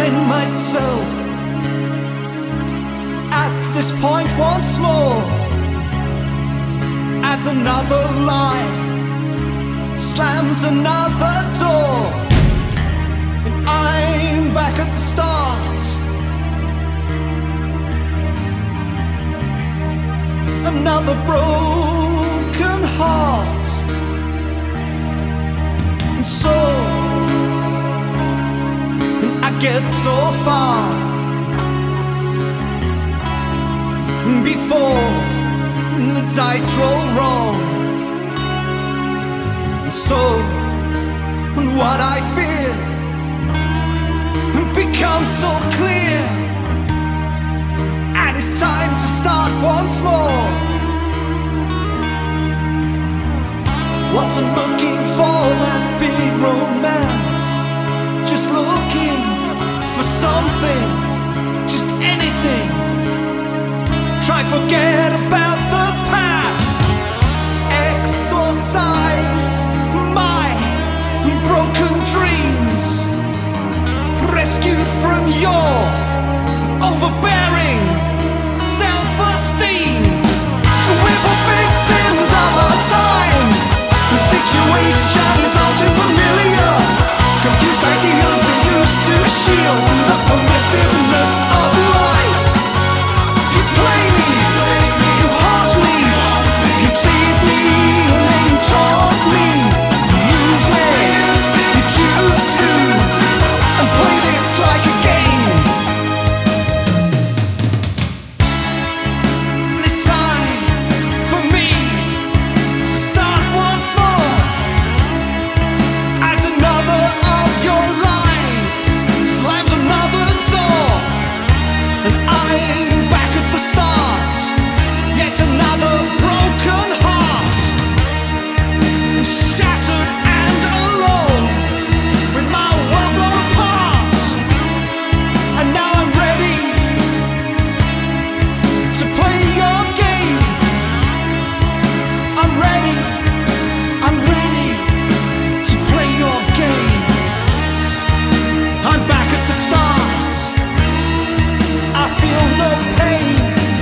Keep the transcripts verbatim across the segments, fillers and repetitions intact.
find myself at this point once more, as another lie slams another door, and I'm back at the start. Another broken heart, and so and I get so far before the dice roll wrong. And so what I fear becomes so clear, and it's time to start once more. Wasn't looking for that big romance, just looking for something, just anything. Try forget about the past, exorcise my broken dreams, rescued from your overbearing self-esteem. We're both victims of our time. The situation is all too familiar. Confused ideals are used to shield the permissiveness of life. You play me, you haunt me, you tease me, and then you taunt me. You use me, you choose to, and play this like a game. And it's time for me to start once more, as another of your lies slams another door, and I'm back at the start. Yet another broken heart, and shattered and alone, with my world blown apart. And now I'm ready to play your game. I'm ready, I'm ready to play your game. I'm back at the start, I feel no pain.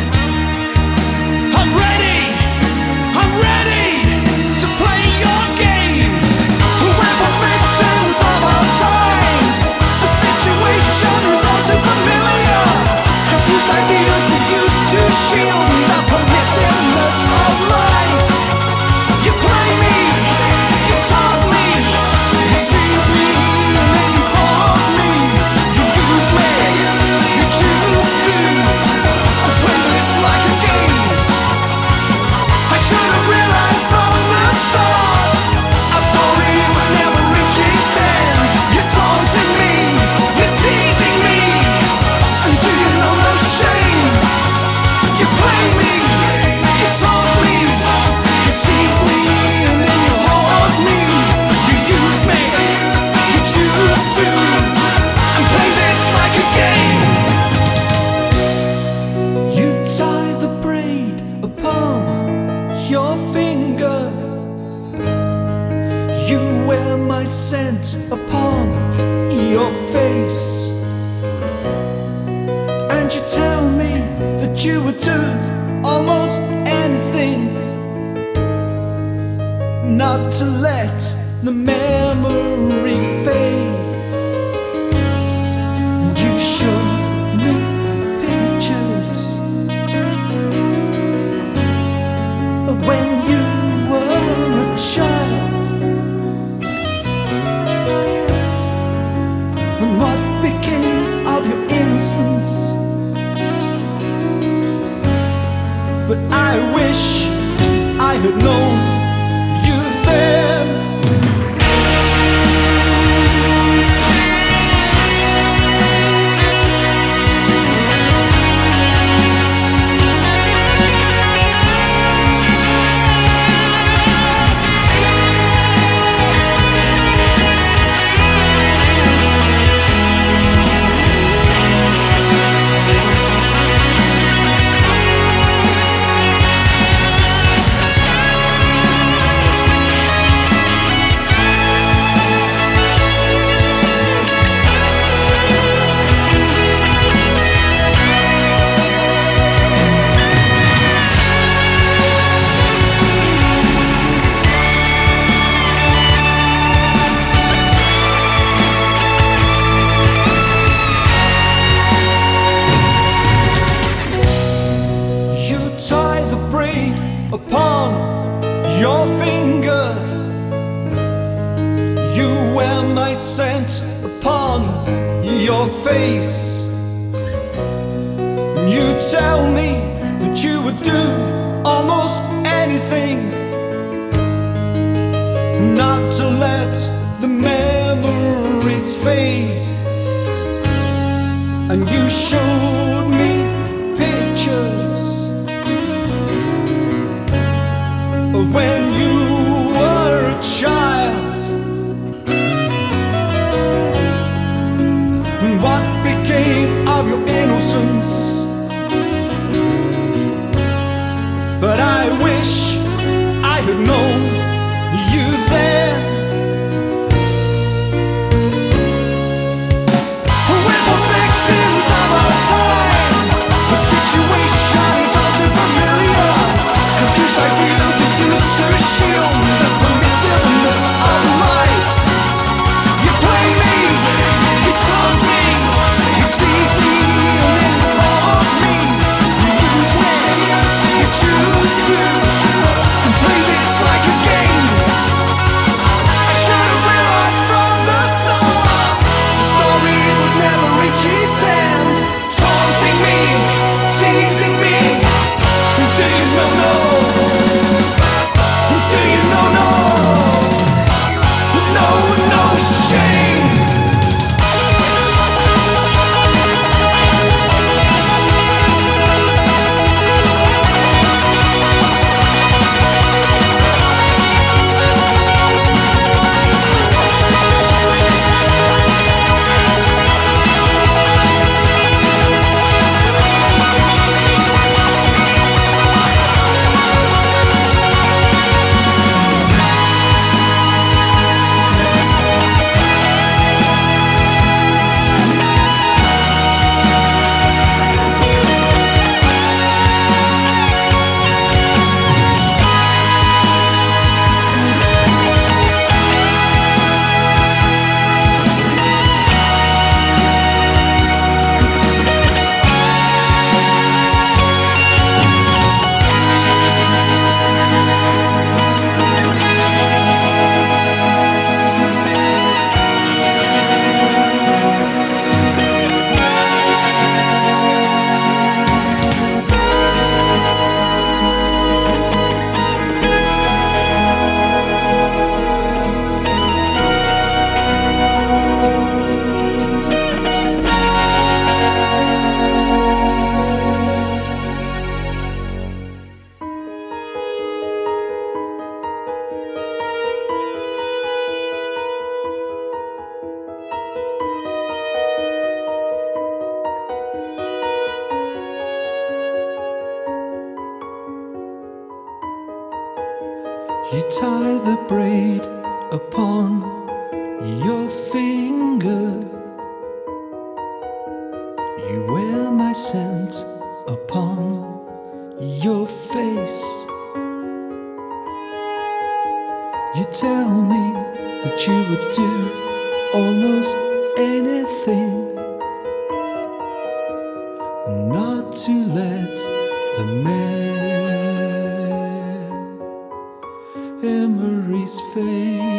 I'm ready, I'm ready to play your game. We're both victims of our times. The situation is all too familiar. Confused ideals are used to shield the permissiveness of life. You play me, you taunt me, you tease me, and then you haunt me. You use me, you choose to, and play this like a game. I should have realized from the start, our story would never reach its end. You're taunting me, you're teasing me, and do you know no shame? You play me, you taunt me, you tease me, and then you haunt me. You use me, you choose to, and play this like a game. You tie the braid upon your finger, you wear my scent upon your face, and you tell me that you would do almost anything not to let the memory fade. And you showed me pictures of when you were a child, and what became of your innocence. But I wish I had known you then. your face. You tell me that you would do almost anything not to let the memories fade. And you showed me pictures of when you were a child. What became of your innocence? But I wish I had known you then. We're both victims of our time. The situation is all too familiar. Confused ideals that used to shield the permissiveness of life. You play me, you taunt me, you tease me, and then you provoke me. You use me, you choose to play this like a game. I should have realized from the start the story would never reach its end. Taunting me, teasing me. Do you know no? Do you know no? No, no shame. You tie the braid upon your finger. You wear my scent upon your face. You tell me that you would do almost anything not to let the memories fade.